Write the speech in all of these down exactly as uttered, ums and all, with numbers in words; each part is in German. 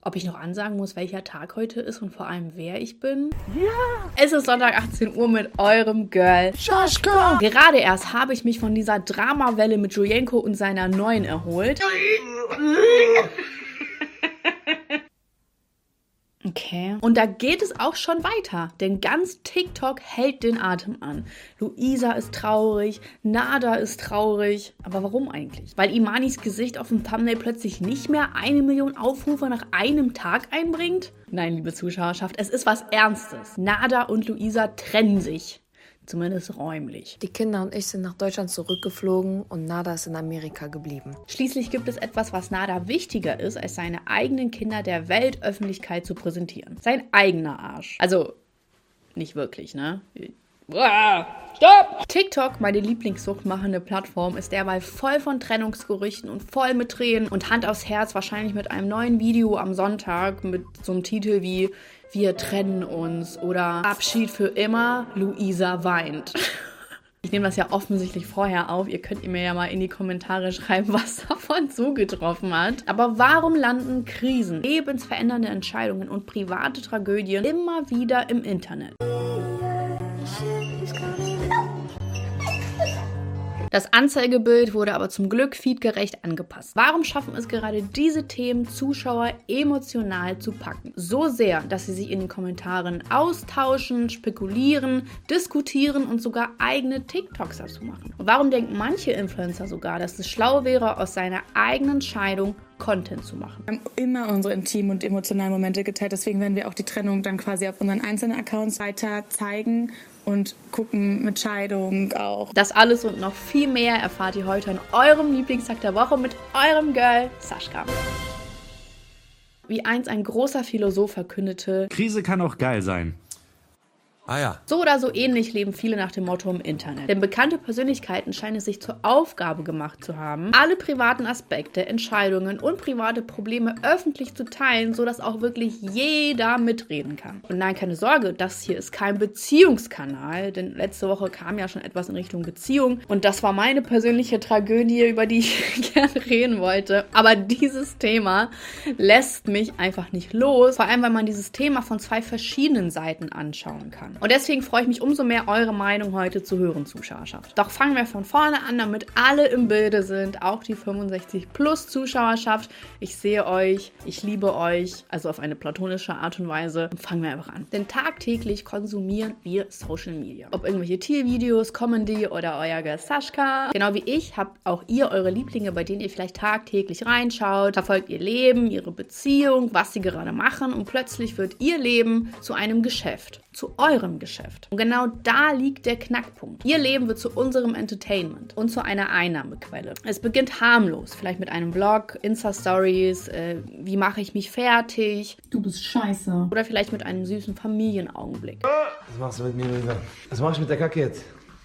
Ob ich noch ansagen muss, welcher Tag heute ist und vor allem, wer ich bin? Ja! Es ist Sonntag achtzehn Uhr mit eurem Girl Sascha! Gerade erst habe ich mich von dieser Dramawelle mit Julienko und seiner Neuen erholt. Okay. Und da geht es auch schon weiter, denn ganz TikTok hält den Atem an. Luisa ist traurig, Nada ist traurig. Aber warum eigentlich? Weil Imanis Gesicht auf dem Thumbnail plötzlich nicht mehr eine Million Aufrufe nach einem Tag einbringt? Nein, liebe Zuschauerschaft, es ist was Ernstes. Nada und Luisa trennen sich. Zumindest räumlich. Die Kinder und ich sind nach Deutschland zurückgeflogen und Nada ist in Amerika geblieben. Schließlich gibt es etwas, was Nada wichtiger ist, als seine eigenen Kinder der Weltöffentlichkeit zu präsentieren. Sein eigener Arsch. Also, nicht wirklich, ne? Stopp! TikTok, meine lieblingssuchtmachende Plattform, ist derweil voll von Trennungsgerüchten und voll mit Tränen und Hand aufs Herz, wahrscheinlich mit einem neuen Video am Sonntag mit so einem Titel wie Wir trennen uns oder Abschied für immer, Luisa weint. Ich nehme das ja offensichtlich vorher auf. Ihr könnt mir ja mal in die Kommentare schreiben, was davon zugetroffen hat. Aber warum landen Krisen, lebensverändernde Entscheidungen und private Tragödien immer wieder im Internet? Das Anzeigebild wurde aber zum Glück feedgerecht angepasst. Warum schaffen es gerade diese Themen, Zuschauer emotional zu packen? So sehr, dass sie sich in den Kommentaren austauschen, spekulieren, diskutieren und sogar eigene TikToks dazu machen. Und warum denken manche Influencer sogar, dass es schlau wäre, aus seiner eigenen Scheidung Content zu machen? Wir haben immer unsere intimen und emotionalen Momente geteilt, deswegen werden wir auch die Trennung dann quasi auf unseren einzelnen Accounts weiter zeigen und gucken mit Scheidung auch. Das alles und noch viel mehr erfahrt ihr heute an eurem Lieblingstag der Woche mit eurem Girl Sascha. Wie einst ein großer Philosoph verkündete: Krise kann auch geil sein. Ah ja. So oder so ähnlich leben viele nach dem Motto im Internet. Denn bekannte Persönlichkeiten scheinen es sich zur Aufgabe gemacht zu haben, alle privaten Aspekte, Entscheidungen und private Probleme öffentlich zu teilen, sodass auch wirklich jeder mitreden kann. Und nein, keine Sorge, das hier ist kein Beziehungskanal, denn letzte Woche kam ja schon etwas in Richtung Beziehung und das war meine persönliche Tragödie, über die ich gerne reden wollte. Aber dieses Thema lässt mich einfach nicht los, vor allem, weil man dieses Thema von zwei verschiedenen Seiten anschauen kann. Und deswegen freue ich mich umso mehr, eure Meinung heute zu hören, Zuschauerschaft. Doch fangen wir von vorne an, damit alle im Bilde sind, auch die fünfundsechzig plus Zuschauerschaft. Ich sehe euch, ich liebe euch, also auf eine platonische Art und Weise. Und fangen wir einfach an. Denn tagtäglich konsumieren wir Social Media. Ob irgendwelche Tiervideos, Comedy oder euer Girl Sascha. Genau wie ich habt auch ihr eure Lieblinge, bei denen ihr vielleicht tagtäglich reinschaut, verfolgt ihr Leben, ihre Beziehung, was sie gerade machen und plötzlich wird ihr Leben zu einem Geschäft. Zu eurem Geschäft. Und genau da liegt der Knackpunkt. Ihr Leben wird zu unserem Entertainment und zu einer Einnahmequelle. Es beginnt harmlos, vielleicht mit einem Vlog, Insta-Stories, äh, wie mache ich mich fertig. Du bist scheiße. Oder vielleicht mit einem süßen Familienaugenblick. Was machst du mit mir, Luisa? Was machst du mit der Kacke jetzt?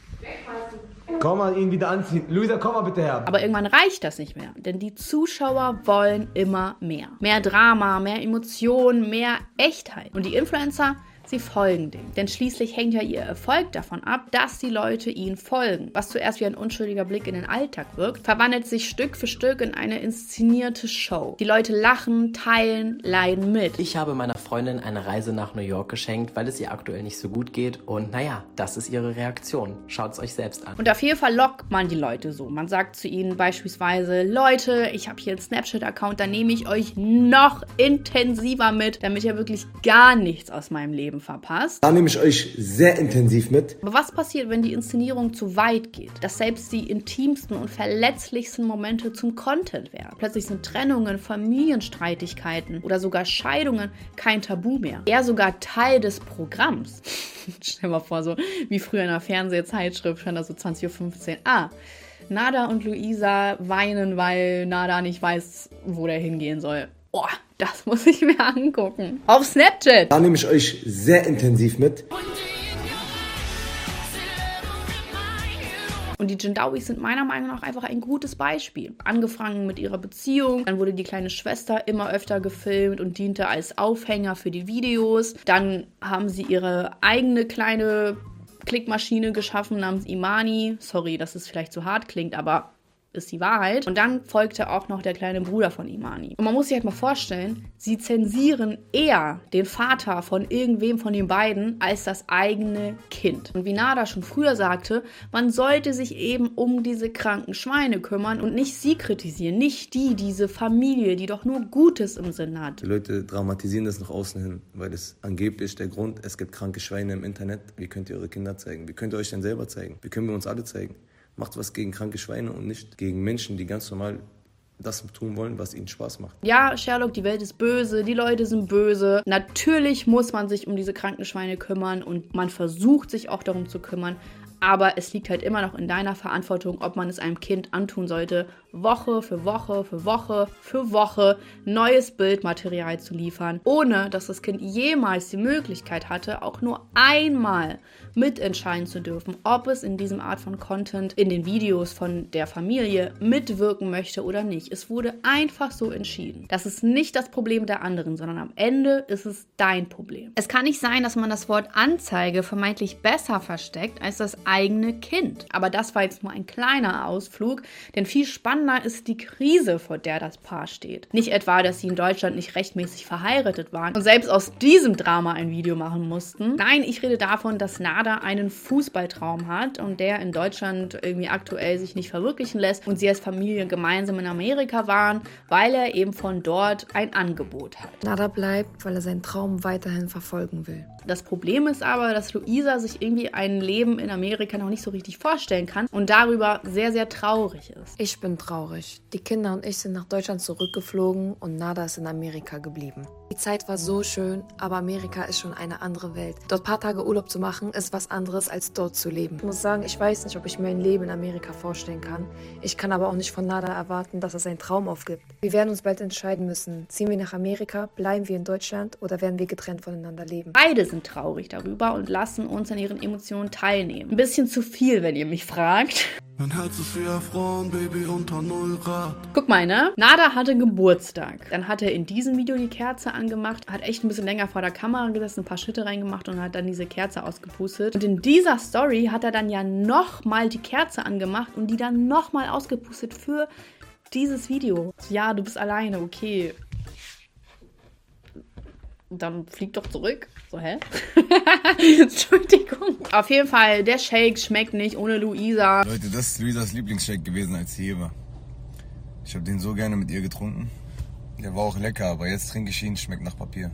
Komm mal, ihn wieder anziehen. Luisa, komm mal bitte her. Aber irgendwann reicht das nicht mehr, denn die Zuschauer wollen immer mehr. Mehr Drama, mehr Emotionen, mehr Echtheit. Und die Influencer, sie folgen dem. Denn schließlich hängt ja ihr Erfolg davon ab, dass die Leute ihnen folgen. Was zuerst wie ein unschuldiger Blick in den Alltag wirkt, verwandelt sich Stück für Stück in eine inszenierte Show. Die Leute lachen, teilen, leiden mit. Ich habe meiner Freundin eine Reise nach New York geschenkt, weil es ihr aktuell nicht so gut geht. Und naja, das ist ihre Reaktion. Schaut's euch selbst an. Und auf jeden Fall lockt man die Leute so. Man sagt zu ihnen beispielsweise: Leute, ich habe hier einen Snapchat-Account, da nehme ich euch noch intensiver mit, damit ihr wirklich gar nichts aus meinem Leben verpasst. Da nehme ich euch sehr intensiv mit. Aber was passiert, wenn die Inszenierung zu weit geht? Dass selbst die intimsten und verletzlichsten Momente zum Content werden. Plötzlich sind Trennungen, Familienstreitigkeiten oder sogar Scheidungen kein Tabu mehr. Eher sogar Teil des Programms. Stell dir mal vor, so wie früher in einer Fernsehzeitschrift stand da so zwanzig Uhr fünfzehn. Ah, Nada und Luisa weinen, weil Nada nicht weiß, wo der hingehen soll. Boah, das muss ich mir angucken. Auf Snapchat. Da nehme ich euch sehr intensiv mit. Und die Jindawis sind meiner Meinung nach einfach ein gutes Beispiel. Angefangen mit ihrer Beziehung, dann wurde die kleine Schwester immer öfter gefilmt und diente als Aufhänger für die Videos. Dann haben sie ihre eigene kleine Klickmaschine geschaffen namens Imani. Sorry, dass es vielleicht zu hart klingt, aber ist die Wahrheit. Und dann folgte auch noch der kleine Bruder von Imani. Und man muss sich halt mal vorstellen, sie zensieren eher den Vater von irgendwem von den beiden als das eigene Kind. Und wie Nada schon früher sagte, man sollte sich eben um diese kranken Schweine kümmern und nicht sie kritisieren, nicht die, diese Familie, die doch nur Gutes im Sinn hat. Die Leute dramatisieren das nach außen hin, weil es angeblich der Grund, es gibt kranke Schweine im Internet. Wie könnt ihr eure Kinder zeigen? Wie könnt ihr euch denn selber zeigen? Wie können wir uns alle zeigen? Macht was gegen kranke Schweine und nicht gegen Menschen, die ganz normal das tun wollen, was ihnen Spaß macht. Ja, Sherlock, die Welt ist böse, die Leute sind böse. Natürlich muss man sich um diese kranken Schweine kümmern und man versucht sich auch darum zu kümmern. Aber es liegt halt immer noch in deiner Verantwortung, ob man es einem Kind antun sollte, Woche für Woche für Woche für Woche neues Bildmaterial zu liefern, ohne dass das Kind jemals die Möglichkeit hatte, auch nur einmal mitentscheiden zu dürfen, ob es in diesem Art von Content in den Videos von der Familie mitwirken möchte oder nicht. Es wurde einfach so entschieden. Das ist nicht das Problem der anderen, sondern am Ende ist es dein Problem. Es kann nicht sein, dass man das Wort Anzeige vermeintlich besser versteckt als das eigene Kind. Aber das war jetzt nur ein kleiner Ausflug, denn viel spannender ist die Krise, vor der das Paar steht. Nicht etwa, dass sie in Deutschland nicht rechtmäßig verheiratet waren und selbst aus diesem Drama ein Video machen mussten. Nein, ich rede davon, dass Nada einen Fußballtraum hat und der in Deutschland irgendwie aktuell sich nicht verwirklichen lässt und sie als Familie gemeinsam in Amerika waren, weil er eben von dort ein Angebot hat. Nada bleibt, weil er seinen Traum weiterhin verfolgen will. Das Problem ist aber, dass Luisa sich irgendwie ein Leben in Amerika noch nicht so richtig vorstellen kann und darüber sehr, sehr traurig ist. Ich bin traurig. Die Kinder und ich sind nach Deutschland zurückgeflogen und Nada ist in Amerika geblieben. Die Zeit war so schön, aber Amerika ist schon eine andere Welt. Dort ein paar Tage Urlaub zu machen, ist was anderes, als dort zu leben. Ich muss sagen, ich weiß nicht, ob ich mir ein Leben in Amerika vorstellen kann. Ich kann aber auch nicht von Nada erwarten, dass er seinen Traum aufgibt. Wir werden uns bald entscheiden müssen. Ziehen wir nach Amerika, bleiben wir in Deutschland oder werden wir getrennt voneinander leben? Beide sind traurig darüber und lassen uns an ihren Emotionen teilnehmen. Ein bisschen zu viel, wenn ihr mich fragt. Mein Herz ist wie Frauen, Baby, unter null Grad. Guck mal, ne? Nada hatte Geburtstag. Dann hat er in diesem Video die Kerze angemacht, hat echt ein bisschen länger vor der Kamera gesessen, ein paar Schritte reingemacht und hat dann diese Kerze ausgepustet. Und in dieser Story hat er dann ja nochmal die Kerze angemacht und die dann nochmal ausgepustet für dieses Video. Ja, du bist alleine, okay. Dann flieg doch zurück. So, hä? Entschuldigung. Auf jeden Fall, der Shake schmeckt nicht ohne Luisa. Leute, das ist Luisas Lieblingsshake gewesen, als sie hier war. Ich habe den so gerne mit ihr getrunken. Der war auch lecker, aber jetzt trinke ich ihn, schmeckt nach Papier.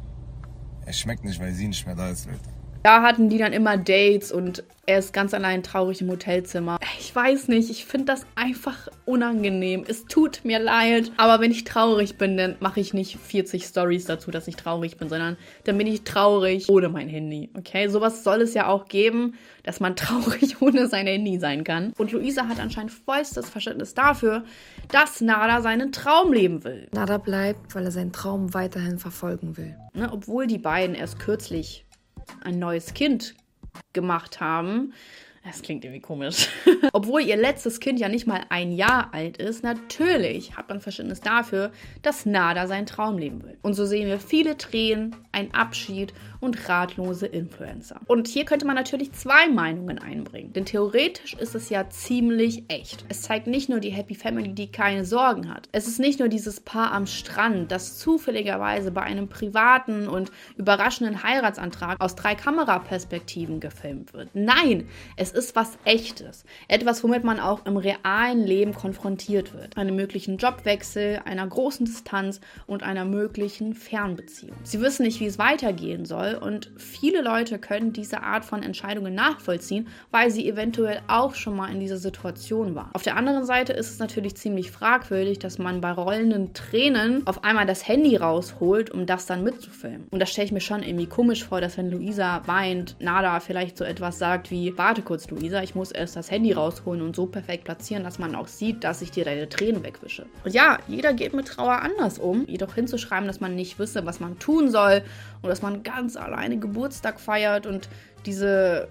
Er schmeckt nicht, weil sie nicht mehr da ist, Leute. Da hatten die dann immer Dates und er ist ganz allein traurig im Hotelzimmer. Ich weiß nicht, ich finde das einfach unangenehm. Es tut mir leid, aber wenn ich traurig bin, dann mache ich nicht vierzig Stories dazu, dass ich traurig bin, sondern dann bin ich traurig ohne mein Handy, okay? Sowas soll es ja auch geben, dass man traurig ohne sein Handy sein kann. Und Luisa hat anscheinend vollstes Verständnis dafür, dass Nada seinen Traum leben will. Nada bleibt, weil er seinen Traum weiterhin verfolgen will. Ne, obwohl die beiden erst kürzlich ein neues Kind gemacht haben. Das klingt irgendwie komisch. Obwohl ihr letztes Kind ja nicht mal ein Jahr alt ist, natürlich hat man Verständnis dafür, dass Nada seinen Traum leben will. Und so sehen wir viele Tränen, einen Abschied und ratlose Influencer. Und hier könnte man natürlich zwei Meinungen einbringen. Denn theoretisch ist es ja ziemlich echt. Es zeigt nicht nur die Happy Family, die keine Sorgen hat. Es ist nicht nur dieses Paar am Strand, das zufälligerweise bei einem privaten und überraschenden Heiratsantrag aus drei Kameraperspektiven gefilmt wird. Nein, es ist was Echtes. Etwas, womit man auch im realen Leben konfrontiert wird. Einem möglichen Jobwechsel, einer großen Distanz und einer möglichen Fernbeziehung. Sie wissen nicht, wie es weitergehen soll und viele Leute können diese Art von Entscheidungen nachvollziehen, weil sie eventuell auch schon mal in dieser Situation waren. Auf der anderen Seite ist es natürlich ziemlich fragwürdig, dass man bei rollenden Tränen auf einmal das Handy rausholt, um das dann mitzufilmen. Und das stelle ich mir schon irgendwie komisch vor, dass wenn Luisa weint, Nada vielleicht so etwas sagt wie, warte kurz Luisa, ich muss erst das Handy rausholen und so perfekt platzieren, dass man auch sieht, dass ich dir deine Tränen wegwische. Und ja, jeder geht mit Trauer anders um. Jedoch hinzuschreiben, dass man nicht wisse, was man tun soll und dass man ganz alleine Geburtstag feiert und diese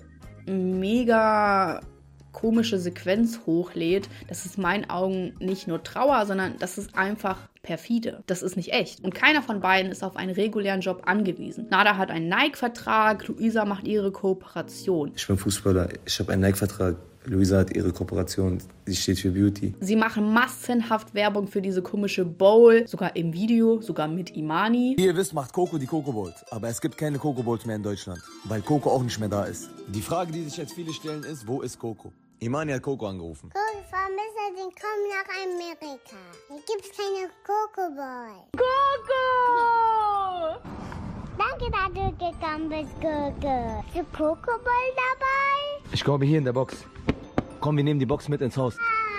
mega komische Sequenz hochlädt, das ist in meinen Augen nicht nur Trauer, sondern das ist einfach perfide. Das ist nicht echt. Und keiner von beiden ist auf einen regulären Job angewiesen. Nada hat einen Nike-Vertrag, Luisa macht ihre Kooperation. Ich bin Fußballer, ich habe einen Nike-Vertrag, Luisa hat ihre Kooperation, sie steht für Beauty. Sie machen massenhaft Werbung für diese komische Bowl, sogar im Video, sogar mit Imani. Wie ihr wisst, macht Coco die Coco Bowls. Aber es gibt keine Coco Bowls mehr in Deutschland, weil Coco auch nicht mehr da ist. Die Frage, die sich jetzt viele stellen, ist, wo ist Coco? Imani hat Coco angerufen. Coco vermisst den kommen nach Amerika. Hier gibt's keine Coco Bowl. Coco! Danke, dass du gekommen bist, Coco. Ist der Coco Bowl dabei? Ich glaube hier in der Box. Komm, wir nehmen die Box mit ins Haus.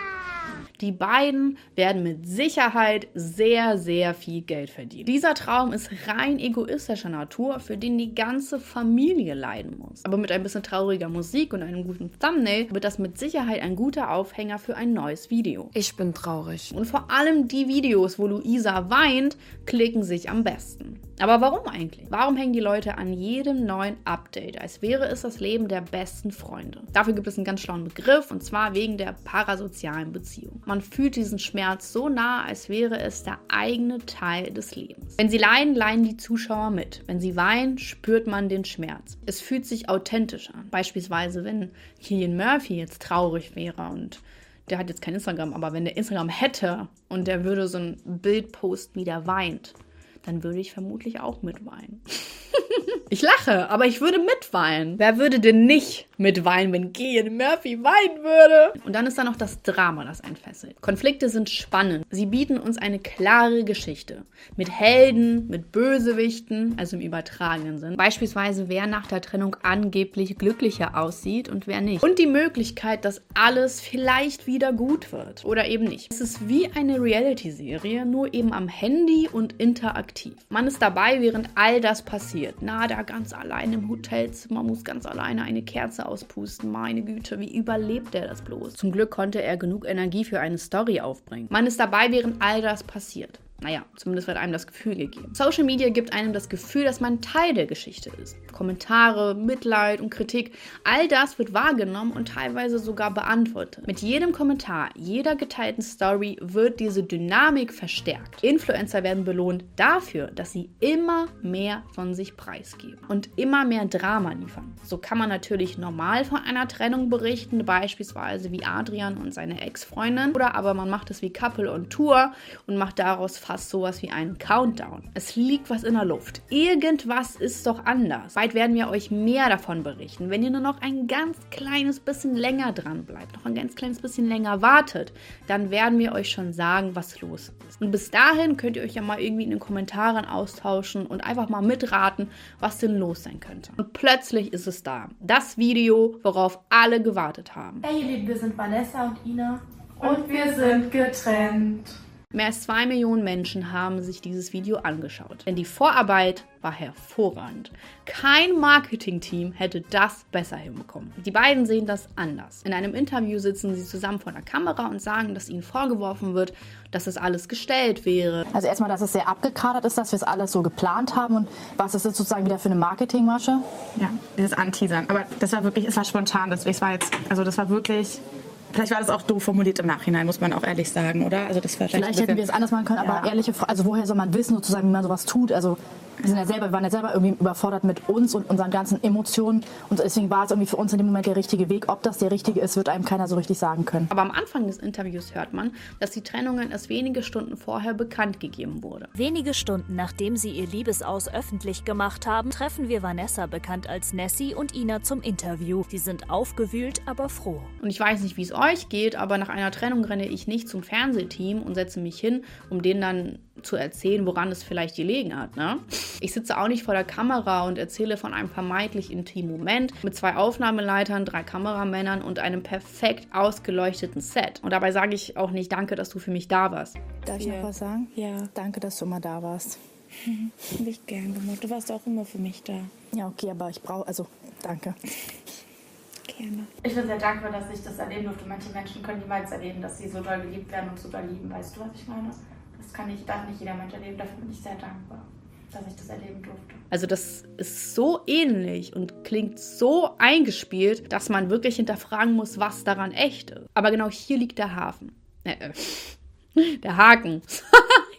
Die beiden werden mit Sicherheit sehr, sehr viel Geld verdienen. Dieser Traum ist rein egoistischer Natur, für den die ganze Familie leiden muss. Aber mit ein bisschen trauriger Musik und einem guten Thumbnail wird das mit Sicherheit ein guter Aufhänger für ein neues Video. Ich bin traurig. Und vor allem die Videos, wo Luisa weint, klicken sich am besten. Aber warum eigentlich? Warum hängen die Leute an jedem neuen Update, als wäre es das Leben der besten Freunde? Dafür gibt es einen ganz schlauen Begriff, und zwar wegen der parasozialen Beziehung. Man fühlt diesen Schmerz so nah, als wäre es der eigene Teil des Lebens. Wenn sie leiden, leiden die Zuschauer mit. Wenn sie weinen, spürt man den Schmerz. Es fühlt sich authentisch an. Beispielsweise, wenn Cillian Murphy jetzt traurig wäre und der hat jetzt kein Instagram, aber wenn der Instagram hätte und der würde so ein Bild posten, wie der weint, dann würde ich vermutlich auch mitweinen. Ich lache, aber ich würde mitweinen. Wer würde denn nicht mitweinen, wenn Cillian Murphy weinen würde? Und dann ist da noch das Drama, das einen fesselt. Konflikte sind spannend. Sie bieten uns eine klare Geschichte. Mit Helden, mit Bösewichten, also im übertragenen Sinn. Beispielsweise, wer nach der Trennung angeblich glücklicher aussieht und wer nicht. Und die Möglichkeit, dass alles vielleicht wieder gut wird. Oder eben nicht. Es ist wie eine Reality-Serie, nur eben am Handy und interaktiv. Man ist dabei, während all das passiert. Nada ganz allein im Hotelzimmer, muss ganz alleine eine Kerze auspusten. Meine Güte, wie überlebt er das bloß? Zum Glück konnte er genug Energie für eine Story aufbringen. Man ist dabei, während all das passiert. Naja, zumindest wird einem das Gefühl gegeben. Social Media gibt einem das Gefühl, dass man Teil der Geschichte ist. Kommentare, Mitleid und Kritik, all das wird wahrgenommen und teilweise sogar beantwortet. Mit jedem Kommentar, jeder geteilten Story wird diese Dynamik verstärkt. Influencer werden belohnt dafür, dass sie immer mehr von sich preisgeben und immer mehr Drama liefern. So kann man natürlich normal von einer Trennung berichten, beispielsweise wie Adrian und seine Ex-Freundin, oder aber man macht es wie Couple on Tour und macht daraus fast sowas wie einen Countdown. Es liegt was in der Luft. Irgendwas ist doch anders. Bald werden wir euch mehr davon berichten. Wenn ihr nur noch ein ganz kleines bisschen länger dran bleibt, noch ein ganz kleines bisschen länger wartet, dann werden wir euch schon sagen, was los ist. Und bis dahin könnt ihr euch ja mal irgendwie in den Kommentaren austauschen und einfach mal mitraten, was denn los sein könnte. Und plötzlich ist es da. Das Video, worauf alle gewartet haben. Hey ihr Lieben, wir sind Vanessa und Ina und wir sind getrennt. Mehr als zwei Millionen Menschen haben sich dieses Video angeschaut. Denn die Vorarbeit war hervorragend. Kein Marketingteam hätte das besser hinbekommen. Die beiden sehen das anders. In einem Interview sitzen sie zusammen vor der Kamera und sagen, dass ihnen vorgeworfen wird, dass das alles gestellt wäre. Also erstmal, dass es sehr abgekadert ist, dass wir es alles so geplant haben. Und was ist das sozusagen wieder für eine Marketingmasche? Ja, dieses Anteasern. Aber das war wirklich, es war spontan. Deswegen, es war jetzt, also das war wirklich... Vielleicht war das auch doof formuliert im Nachhinein, muss man auch ehrlich sagen, oder? Also das war vielleicht vielleicht hätten wir es anders machen können, aber ja. ehrliche Frage, also woher soll man wissen, sozusagen, wie man sowas tut? Also wir sind ja selber, wir waren ja selber irgendwie überfordert mit uns und unseren ganzen Emotionen und deswegen war es irgendwie für uns in dem Moment der richtige Weg. Ob das der richtige ist, wird einem keiner so richtig sagen können. Aber am Anfang des Interviews hört man, dass die Trennungen erst wenige Stunden vorher bekannt gegeben wurde. Wenige Stunden nachdem sie ihr Liebesaus öffentlich gemacht haben, treffen wir Vanessa, bekannt als Nessie, und Ina zum Interview. Sie sind aufgewühlt, aber froh. Und ich weiß nicht, wie es euch geht, aber nach einer Trennung renne ich nicht zum Fernsehteam und setze mich hin, um denen dann zu erzählen, woran es vielleicht gelegen hat. Ne? Ich sitze auch nicht vor der Kamera und erzähle von einem vermeintlich intimen Moment mit zwei Aufnahmeleitern, drei Kameramännern und einem perfekt ausgeleuchteten Set. Und dabei sage ich auch nicht, danke, dass du für mich da warst. Darf ich noch was sagen? Ja. Danke, dass du immer da warst. Mhm. Hab ich gern gemacht. Du warst auch immer für mich da. Ja, okay, aber ich brauche, also, danke. Gerne. Ich bin sehr dankbar, dass ich das erleben durfte. Manche Menschen können niemals erleben, dass sie so doll geliebt werden und so doll lieben. Weißt du, was ich meine? Das kann nicht, darf nicht jeder Mensch erleben. Dafür bin ich sehr dankbar, dass ich das erleben durfte. Also das ist so ähnlich und klingt so eingespielt, dass man wirklich hinterfragen muss, was daran echt ist. Aber genau hier liegt der Hafen. Äh, äh, der Haken.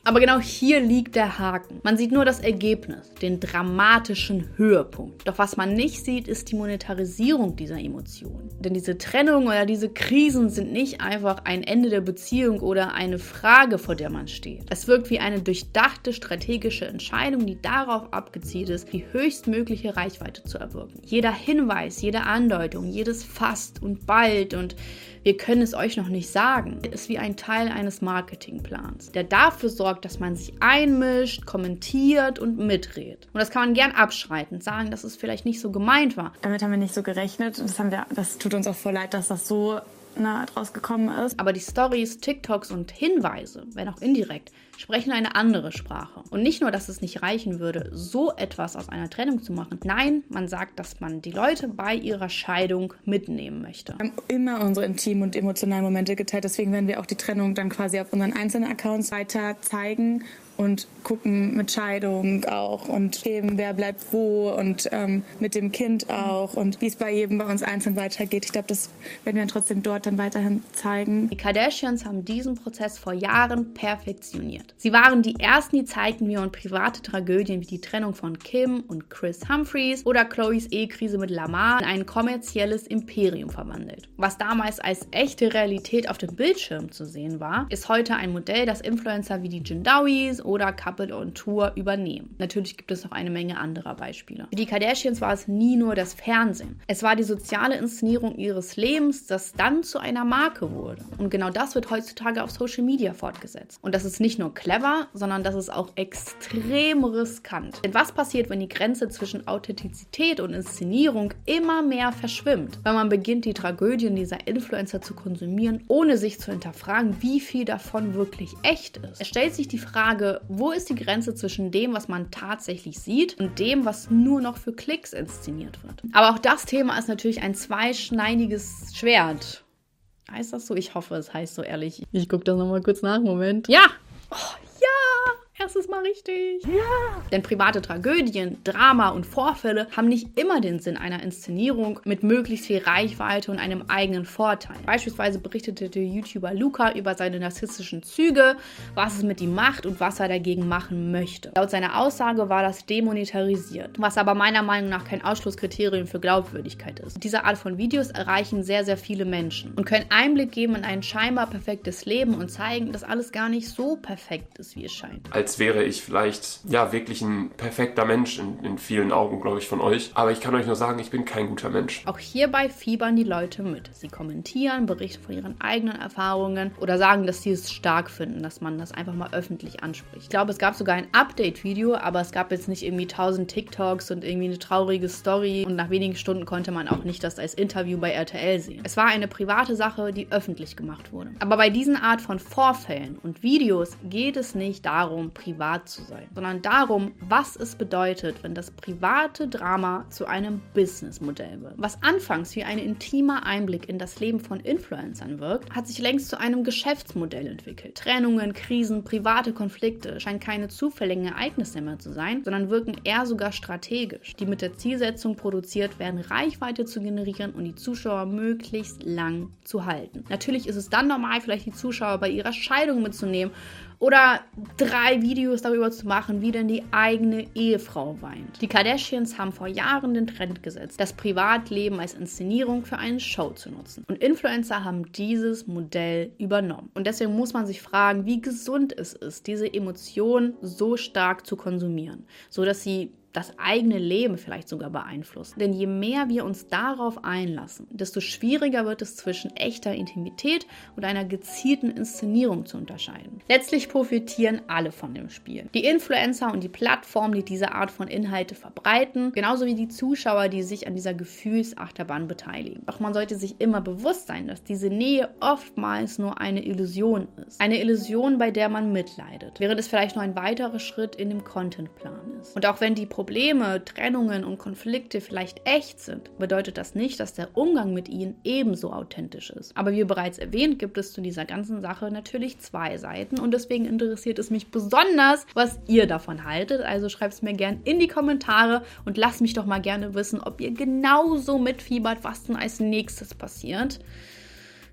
Aber genau hier liegt der Haken. Man sieht nur das Ergebnis, den dramatischen Höhepunkt. Doch was man nicht sieht, ist die Monetarisierung dieser Emotionen. Denn diese Trennung oder diese Krisen sind nicht einfach ein Ende der Beziehung oder eine Frage, vor der man steht. Es wirkt wie eine durchdachte strategische Entscheidung, die darauf abgezielt ist, die höchstmögliche Reichweite zu erwirken. Jeder Hinweis, jede Andeutung, jedes Fast und bald und wir können es euch noch nicht sagen, ist wie ein Teil eines Marketingplans, der dafür sorgt, dass man sich einmischt, kommentiert und mitredet. Und das kann man gern abschreitend sagen, dass es vielleicht nicht so gemeint war. Damit haben wir nicht so gerechnet. Das, haben wir, das tut uns auch voll leid, dass das so nah draus gekommen ist. Aber die Stories, TikToks und Hinweise, wenn auch indirekt, sprechen eine andere Sprache. Und nicht nur, dass es nicht reichen würde, so etwas aus einer Trennung zu machen. Nein, man sagt, dass man die Leute bei ihrer Scheidung mitnehmen möchte. Wir haben immer unsere intimen und emotionalen Momente geteilt. Deswegen werden wir auch die Trennung dann quasi auf unseren einzelnen Accounts weiter zeigen und gucken mit Scheidung auch und eben wer bleibt wo und ähm, mit dem Kind auch und wie es bei jedem bei uns einzeln weitergeht. Ich glaube, das werden wir dann trotzdem dort dann weiterhin zeigen. Die Kardashians haben diesen Prozess vor Jahren perfektioniert. Sie waren die ersten, die zeigten, wie man private Tragödien wie die Trennung von Kim und Chris Humphries oder Khloes Ehekrise mit Lamar in ein kommerzielles Imperium verwandelt. Was damals als echte Realität auf dem Bildschirm zu sehen war, ist heute ein Modell, das Influencer wie die Jindawis oder Couple on Tour übernehmen. Natürlich gibt es noch eine Menge anderer Beispiele. Für die Kardashians war es nie nur das Fernsehen. Es war die soziale Inszenierung ihres Lebens, das dann zu einer Marke wurde. Und genau das wird heutzutage auf Social Media fortgesetzt. Und das ist nicht nur clever, sondern das ist auch extrem riskant. Denn was passiert, wenn die Grenze zwischen Authentizität und Inszenierung immer mehr verschwimmt? Weil man beginnt, die Tragödien dieser Influencer zu konsumieren, ohne sich zu hinterfragen, wie viel davon wirklich echt ist. Es stellt sich die Frage, wo ist die Grenze zwischen dem, was man tatsächlich sieht und dem, was nur noch für Klicks inszeniert wird? Aber auch das Thema ist natürlich ein zweischneidiges Schwert. Heißt das so? Ich hoffe, es heißt so, ehrlich. Ich gucke das nochmal kurz nach. Moment. Ja! Oh, ja! Erstes Mal richtig. Ja! Denn private Tragödien, Drama und Vorfälle haben nicht immer den Sinn einer Inszenierung mit möglichst viel Reichweite und einem eigenen Vorteil. Beispielsweise berichtete der YouTuber Luca über seine narzisstischen Züge, was es mit ihm macht und was er dagegen machen möchte. Laut seiner Aussage war das demonetarisiert, was aber meiner Meinung nach kein Ausschlusskriterium für Glaubwürdigkeit ist. Diese Art von Videos erreichen sehr, sehr viele Menschen und können Einblick geben in ein scheinbar perfektes Leben und zeigen, dass alles gar nicht so perfekt ist, wie es scheint. Als wäre ich vielleicht, ja, wirklich ein perfekter Mensch in, in vielen Augen, glaube ich, von euch. Aber ich kann euch nur sagen, ich bin kein guter Mensch. Auch hierbei fiebern die Leute mit. Sie kommentieren, berichten von ihren eigenen Erfahrungen oder sagen, dass sie es stark finden, dass man das einfach mal öffentlich anspricht. Ich glaube, es gab sogar ein Update-Video, aber es gab jetzt nicht irgendwie tausend TikToks und irgendwie eine traurige Story und nach wenigen Stunden konnte man auch nicht das als Interview bei R T L sehen. Es war eine private Sache, die öffentlich gemacht wurde. Aber bei diesen Art von Vorfällen und Videos geht es nicht darum, privat zu sein, sondern darum, was es bedeutet, wenn das private Drama zu einem Businessmodell wird. Was anfangs wie ein intimer Einblick in das Leben von Influencern wirkt, hat sich längst zu einem Geschäftsmodell entwickelt. Trennungen, Krisen, private Konflikte scheinen keine zufälligen Ereignisse mehr zu sein, sondern wirken eher sogar strategisch, die mit der Zielsetzung produziert werden, Reichweite zu generieren und die Zuschauer möglichst lang zu halten. Natürlich ist es dann normal, vielleicht die Zuschauer bei ihrer Scheidung mitzunehmen oder drei Videos darüber zu machen, wie denn die eigene Ehefrau weint. Die Kardashians haben vor Jahren den Trend gesetzt, das Privatleben als Inszenierung für eine Show zu nutzen. Und Influencer haben dieses Modell übernommen. Und deswegen muss man sich fragen, wie gesund es ist, diese Emotionen so stark zu konsumieren, sodass sie das eigene Leben vielleicht sogar beeinflussen. Denn je mehr wir uns darauf einlassen, desto schwieriger wird es zwischen echter Intimität und einer gezielten Inszenierung zu unterscheiden. Letztlich profitieren alle von dem Spiel. Die Influencer und die Plattformen, die diese Art von Inhalte verbreiten, genauso wie die Zuschauer, die sich an dieser Gefühlsachterbahn beteiligen. Doch man sollte sich immer bewusst sein, dass diese Nähe oftmals nur eine Illusion ist. Eine Illusion, bei der man mitleidet, während es vielleicht nur ein weiterer Schritt in dem Contentplan ist. Und auch wenn die Probleme, Trennungen und Konflikte vielleicht echt sind, bedeutet das nicht, dass der Umgang mit ihnen ebenso authentisch ist. Aber wie bereits erwähnt, gibt es zu dieser ganzen Sache natürlich zwei Seiten und deswegen interessiert es mich besonders, was ihr davon haltet. Also schreibt es mir gerne in die Kommentare und lasst mich doch mal gerne wissen, ob ihr genauso mitfiebert, was denn als nächstes passiert.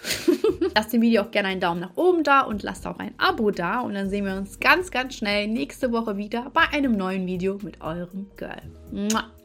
Lasst dem Video auch gerne einen Daumen nach oben da und lasst auch ein Abo da. Und dann sehen wir uns ganz, ganz schnell nächste Woche wieder bei einem neuen Video mit eurem Girl. Mua.